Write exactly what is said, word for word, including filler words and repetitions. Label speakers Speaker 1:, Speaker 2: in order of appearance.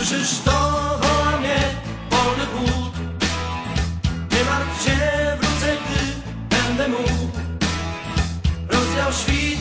Speaker 1: Słyszysz to, woła mnie wolny płód. Nie martw się, wrócę, gdy będę mógł. Rozwiał świt